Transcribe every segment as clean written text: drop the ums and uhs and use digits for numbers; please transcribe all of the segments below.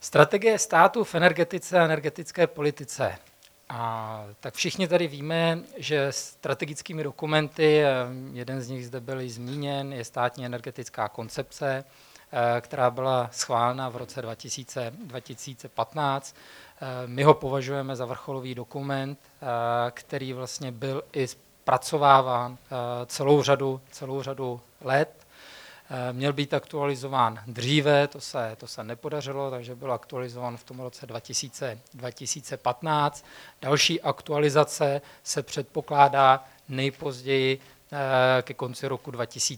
Strategie státu v energetice a energetické politice. Tak všichni tady víme, že strategickými dokumenty, jeden z nich zde byl i zmíněn, je státní energetická koncepce, která byla schválena v roce 2015. My ho považujeme za vrcholový dokument, který vlastně byl i zpracováván celou řadu let. Měl být aktualizován dříve, to se nepodařilo, takže byl aktualizován v tom roce 2015. Další aktualizace se předpokládá nejpozději ke konci roku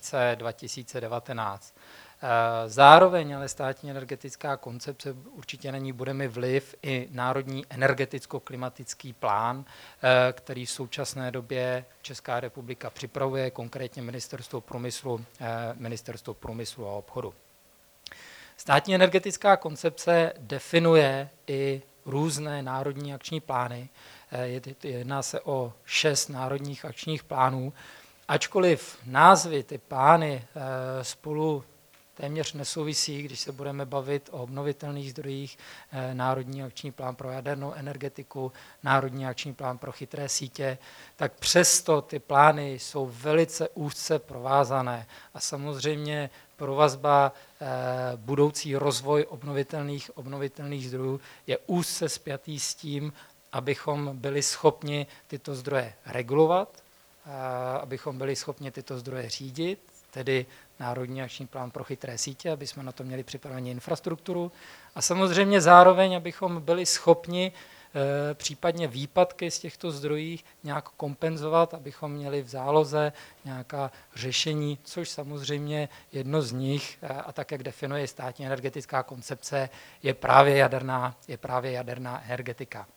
2019. Zároveň ale státní energetická koncepce určitě na ní bude mít vliv i Národní energeticko-klimatický plán, který v současné době Česká republika připravuje, konkrétně Ministerstvo průmyslu a obchodu. Státní energetická koncepce definuje i různé národní akční plány. Jedná se o 6 národních akčních plánů, ačkoliv názvy, ty plány spolu téměř nesouvisí, když se budeme bavit o obnovitelných zdrojích, Národní akční plán pro jadernou energetiku, Národní akční plán pro chytré sítě, tak přesto ty plány jsou velice úzce provázané a samozřejmě provazba budoucí rozvoj obnovitelných zdrojů je úzce spjatý s tím, abychom byli schopni tyto zdroje regulovat, abychom byli schopni tyto zdroje řídit, tedy Národní akční plán pro chytré sítě, aby jsme na to měli připravenou infrastrukturu a samozřejmě zároveň, abychom byli schopni případně výpadky z těchto zdrojů nějak kompenzovat, abychom měli v záloze nějaká řešení, což samozřejmě jedno z nich, a tak, jak definuje státní energetická koncepce, je právě jaderná energetika.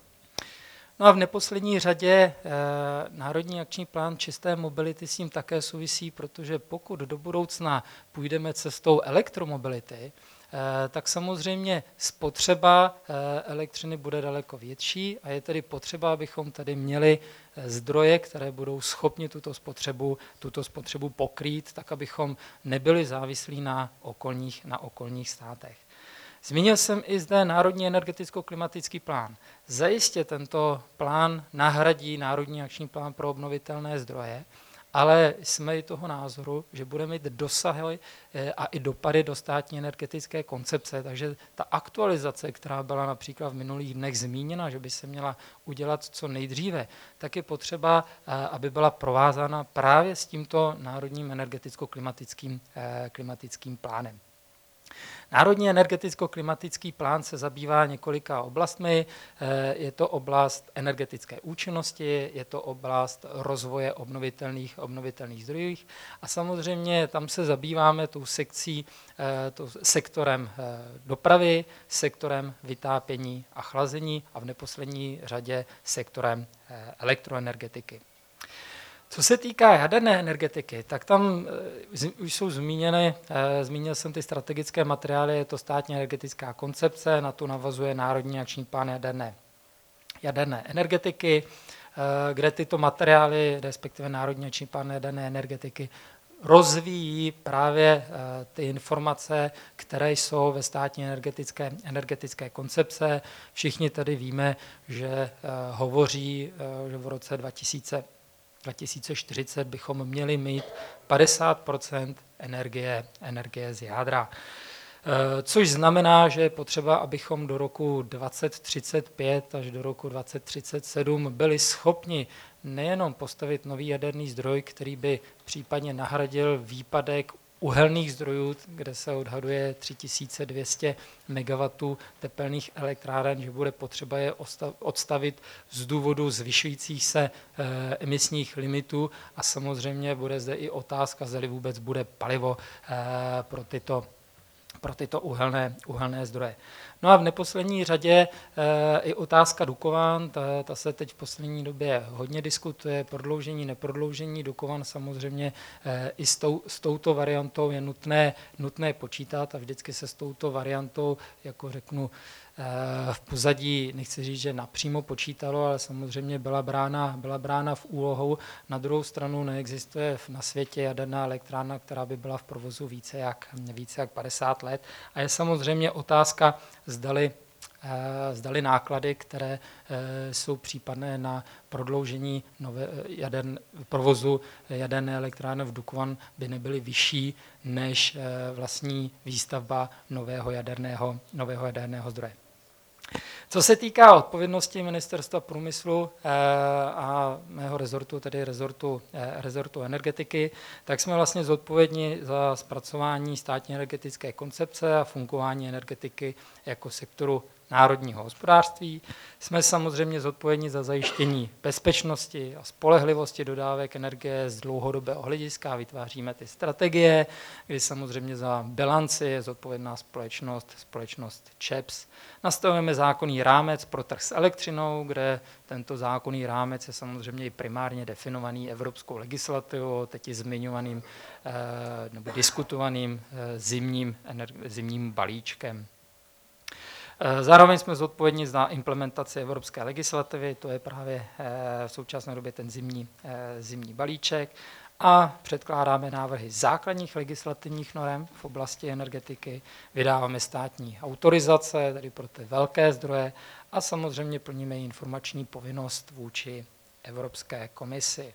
No a v neposlední řadě Národní akční plán čisté mobility s tím také souvisí, protože pokud do budoucna půjdeme cestou elektromobility, tak samozřejmě spotřeba elektřiny bude daleko větší a je tedy potřeba, abychom tady měli zdroje, které budou schopni tuto spotřebu pokrýt, tak abychom nebyli závislí na okolních státech. Zmínil jsem i zde Národní energeticko-klimatický plán. Zajistě tento plán nahradí Národní akční plán pro obnovitelné zdroje, ale jsme i toho názoru, že bude mít dosahy a i dopady do státní energetické koncepce, takže ta aktualizace, která byla například v minulých dnech zmíněna, že by se měla udělat co nejdříve, tak je potřeba, aby byla provázána právě s tímto Národním energeticko-klimatickým plánem. Národní energeticko-klimatický plán se zabývá několika oblastmi. Je to oblast energetické účinnosti, je to oblast rozvoje obnovitelných zdrojů a samozřejmě tam se zabýváme tou sektorem dopravy, sektorem vytápění a chlazení a v neposlední řadě sektorem elektroenergetiky. Co se týká jaderné energetiky, tak tam už jsou zmínil jsem ty strategické materiály, je to státní energetická koncepce, na to navazuje Národní akční plán jaderné energetiky, kde tyto materiály, respektive Národní akční plán jaderné energetiky, rozvíjí právě ty informace, které jsou ve státní energetické koncepce. Všichni tady víme, že hovoří, že v roce 2040 bychom měli mít 50% energie z jádra. Což znamená, že je potřeba, abychom do roku 2035 až do roku 2037 byli schopni nejenom postavit nový jaderný zdroj, který by případně nahradil výpadek uhelných zdrojů, kde se odhaduje 3200 MW tepelných elektráren, že bude potřeba je odstavit z důvodu zvyšujících se emisních limitů a samozřejmě bude zde i otázka, zda vůbec bude palivo pro tyto uhelné zdroje. No a v neposlední řadě i otázka Dukovan, ta se teď v poslední době hodně diskutuje, prodloužení, neprodloužení Dukovan samozřejmě i s touto variantou je nutné počítat a vždycky se s touto variantou, jako řeknu, v pozadí, nechci říct, že napřímo počítalo, ale samozřejmě byla brána v úlohu. Na druhou stranu neexistuje na světě jaderná elektrárna, která by byla v provozu více jak 50 let. A je samozřejmě otázka, zdali náklady, které jsou případné na prodloužení provozu jaderné elektrárny v Dukovan, by nebyly vyšší než vlastní výstavba nového jaderného zdroje. Co se týká odpovědnosti Ministerstva průmyslu a mého rezortu, tedy rezortu energetiky, tak jsme vlastně zodpovědní za zpracování státní energetické koncepce a fungování energetiky jako sektoru národního hospodářství. Jsme samozřejmě zodpovědní za zajištění bezpečnosti a spolehlivosti dodávek energie z dlouhodobého hlediska. Vytváříme ty strategie, kdy samozřejmě za bilanci je zodpovědná společnost ČEPS. Nastavujeme zákonný rámec pro trh s elektřinou, kde tento zákonný rámec je samozřejmě i primárně definovaný evropskou legislativou, teď i zmiňovaným nebo diskutovaným zimním balíčkem. Zároveň jsme zodpovědní za implementaci evropské legislativy, to je právě v současné době ten zimní balíček, a předkládáme návrhy základních legislativních norem v oblasti energetiky, vydáváme státní autorizace, tedy pro ty velké zdroje, a samozřejmě plníme informační povinnost vůči Evropské komisi.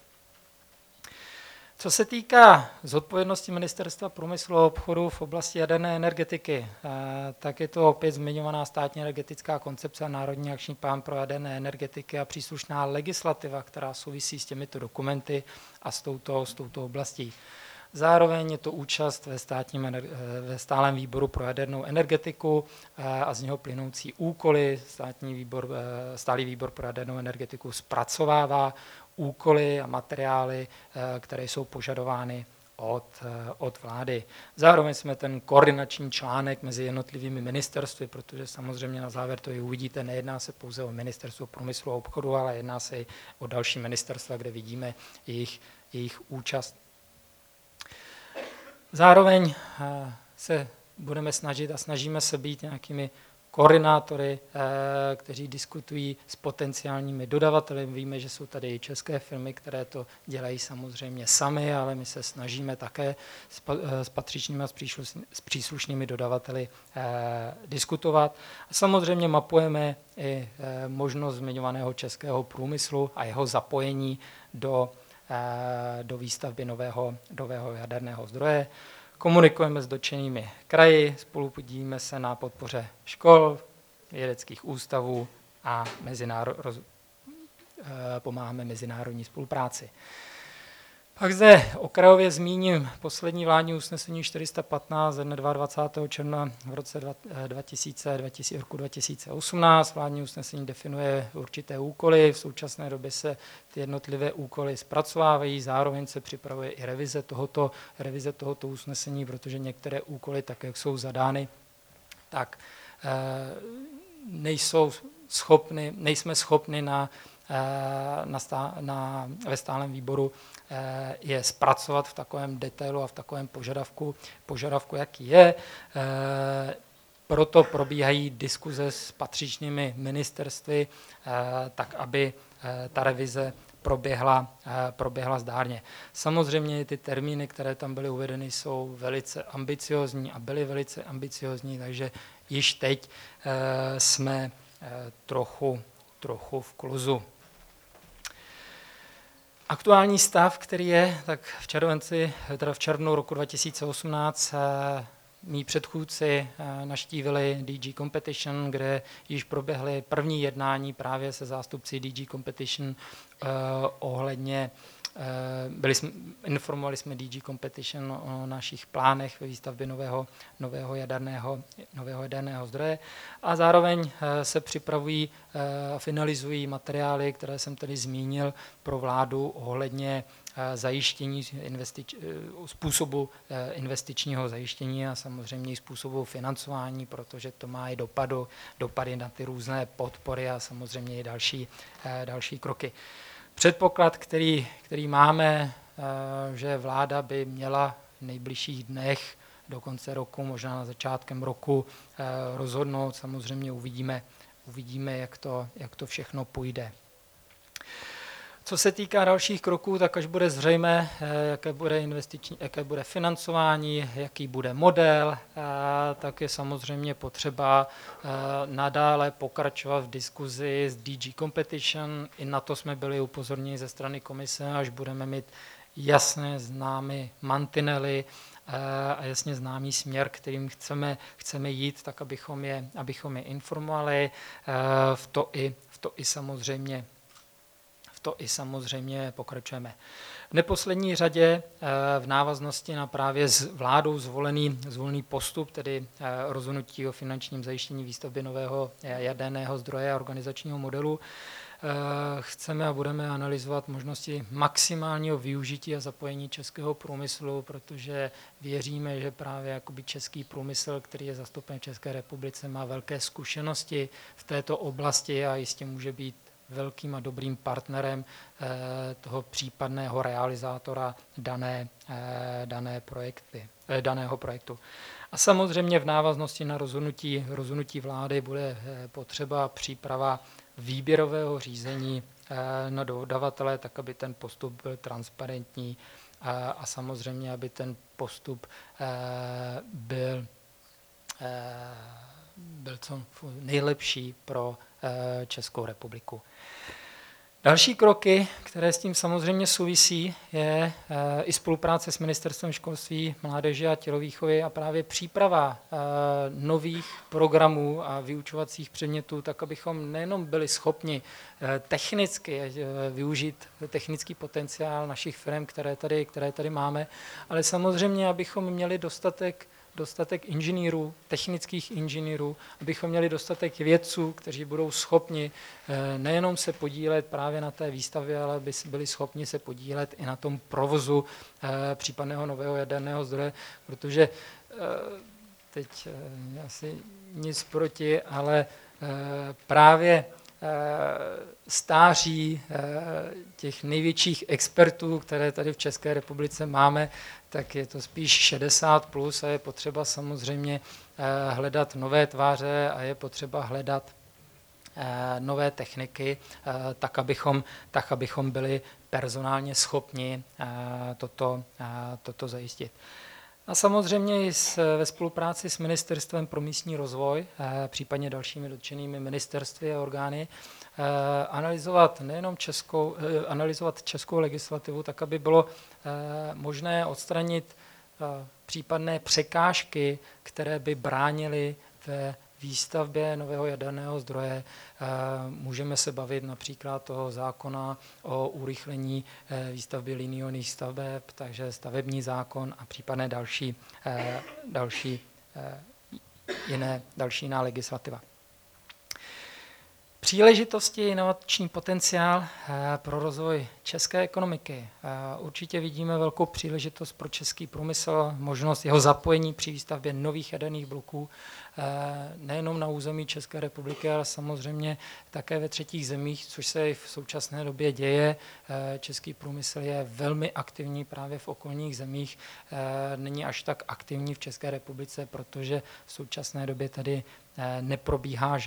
Co se týká zodpovědnosti Ministerstva průmyslu a obchodu v oblasti jaderné energetiky, tak je to opět zmiňovaná státní energetická koncepce a národní akční plán pro jaderné energetiky a příslušná legislativa, která souvisí s těmito dokumenty a s touto oblastí. Zároveň je to účast ve stálém výboru pro jadernou energetiku a z něho plynoucí úkoly. Stálý výbor pro jadernou energetiku zpracovává úkoly a materiály, které jsou požadovány od vlády. Zároveň jsme ten koordinační článek mezi jednotlivými ministerstvy, protože samozřejmě na závěr to i uvidíte, nejedná se pouze o Ministerstvo průmyslu a obchodu, ale jedná se i o další ministerstva, kde vidíme jejich účast. Zároveň se budeme snažit a snažíme se být nějakými koordinátory, kteří diskutují s potenciálními dodavateli. Víme, že jsou tady i české firmy, které to dělají samozřejmě sami, ale my se snažíme také s patřičnými a s příslušnými dodavateli diskutovat. A samozřejmě mapujeme i možnost zmiňovaného českého průmyslu a jeho zapojení do výstavby nového jaderného zdroje. Komunikujeme s dotčenými kraji, spolupodílíme se na podpoře škol, vědeckých ústavů a pomáháme mezinárodní spolupráci. Pak zde okrajově zmíním poslední vládní usnesení 415 ze dne 22. června v roce 2018. Vládní usnesení definuje určité úkoly, v současné době se ty jednotlivé úkoly zpracovávají, zároveň se připravuje i revize tohoto usnesení, protože některé úkoly, tak jak jsou zadány, tak nejsme schopni ve stálem výboru je zpracovat v takovém detailu a v takovém požadavku, jaký je. Proto probíhají diskuze s patřičnými ministerstvy, tak aby ta revize proběhla zdárně. Samozřejmě ty termíny, které tam byly uvedeny, jsou velice ambiciózní a byly velice ambiciózní, takže již teď jsme trochu v kluzu. Aktuální stav, který je, tak v červnu roku 2018 mí předchůdci navštívili DG Competition, kde již proběhly první jednání právě se zástupci DG Competition ohledně informovali jsme DG Competition o našich plánech ve výstavbě nového jaderného zdroje a zároveň se připravují a finalizují materiály, které jsem tady zmínil pro vládu ohledně zajištění způsobu investičního zajištění a samozřejmě i způsobu financování, protože to má i dopady na ty různé podpory a samozřejmě i další kroky. Předpoklad, který máme, že vláda by měla v nejbližších dnech do konce roku, možná na začátkem roku rozhodnout. Samozřejmě uvidíme, jak to všechno půjde. Co se týká dalších kroků, tak až bude zřejmé, jaké bude financování, jaký bude model, tak je samozřejmě potřeba nadále pokračovat v diskuzi s DG Competition. I na to jsme byli upozorněni ze strany komise, až budeme mít jasné známé mantinely a jasně známý směr, kterým chceme jít, tak abychom je informovali. V to i samozřejmě pokračujeme. V neposlední řadě v návaznosti na právě s vládou zvolený postup, tedy rozhodnutí o finančním zajištění výstavby nového jaderného zdroje a organizačního modelu, chceme a budeme analyzovat možnosti maximálního využití a zapojení českého průmyslu, protože věříme, že právě jakoby český průmysl, který je zastoupen v České republice, má velké zkušenosti v této oblasti a jistě může být velkým a dobrým partnerem toho případného realizátora daného projektu. A samozřejmě v návaznosti na rozhodnutí vlády bude potřeba příprava výběrového řízení na dodavatele, tak aby ten postup byl transparentní a samozřejmě, aby ten postup byl co nejlepší pro Českou republiku. Další kroky, které s tím samozřejmě souvisí, je i spolupráce s Ministerstvem školství, mládeže a tělovýchovy a právě příprava nových programů a vyučovacích předmětů, tak abychom nejenom byli schopni technicky využít technický potenciál našich firm, které tady máme, ale samozřejmě, abychom měli dostatek inženýrů, technických inženýrů, abychom měli dostatek vědců, kteří budou schopni nejenom se podílet právě na té výstavě, ale by byli schopni se podílet i na tom provozu případného nového jaderného zdroje, protože teď asi nic proti, ale právě stáří těch největších expertů, které tady v České republice máme, tak je to spíš 60+ a je potřeba samozřejmě hledat nové tváře a je potřeba hledat nové techniky, tak abychom byli personálně schopni toto zajistit. A samozřejmě i ve spolupráci s Ministerstvem pro místní rozvoj, případně dalšími dotčenými ministerstvy a orgány, analyzovat českou legislativu, tak aby bylo možné odstranit případné překážky, které by bránily ve výstavbě nového jaderného zdroje. Můžeme se bavit například toho zákona o urychlení výstavby liniových staveb, takže stavební zákon a případné další jiná legislativa. Příležitosti, inovační potenciál pro rozvoj české ekonomiky. Určitě vidíme velkou příležitost pro český průmysl, možnost jeho zapojení při výstavbě nových jaderných bloků, nejenom na území České republiky, ale samozřejmě také ve třetích zemích, což se i v současné době děje. Český průmysl je velmi aktivní právě v okolních zemích, není až tak aktivní v České republice, protože v současné době tady neprobíhá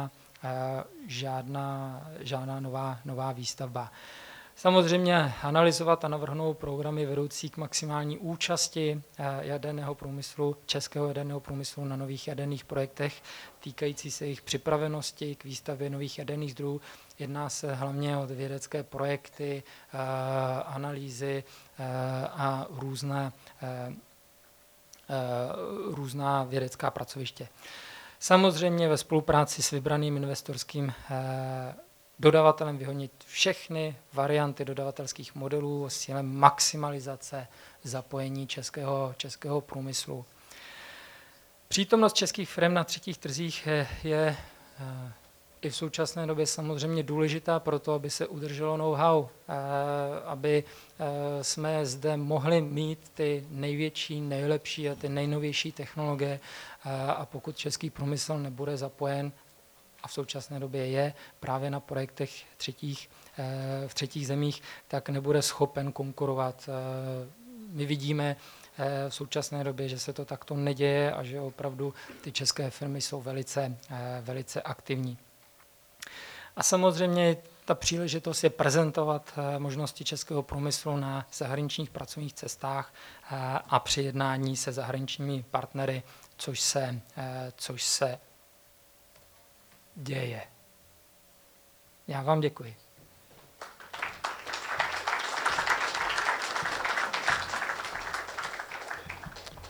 žádná nová výstavba. Samozřejmě analyzovat a navrhnout programy vedoucí k maximální účasti českého jaderného průmyslu na nových jaderných projektech, týkající se jejich připravenosti k výstavbě nových jaderných zdrojů. Jedná se hlavně o vědecké projekty, analýzy a různá vědecká pracoviště. Samozřejmě ve spolupráci s vybraným investorským dodavatelem vyhodnit všechny varianty dodavatelských modelů s cílem maximalizace zapojení českého průmyslu. Přítomnost českých firm na třetích trzích je i v současné době samozřejmě důležitá pro to, aby se udrželo know-how, aby jsme zde mohli mít ty největší, nejlepší a ty nejnovější technologie a pokud český průmysl nebude zapojen, a v současné době je právě na projektech v třetích zemích, tak nebude schopen konkurovat. My vidíme v současné době, že se to takto neděje a že opravdu ty české firmy jsou velice aktivní. A samozřejmě ta příležitost je prezentovat možnosti českého průmyslu na zahraničních pracovních cestách a při jednání se zahraničními partnery, což se děje. Já vám děkuji.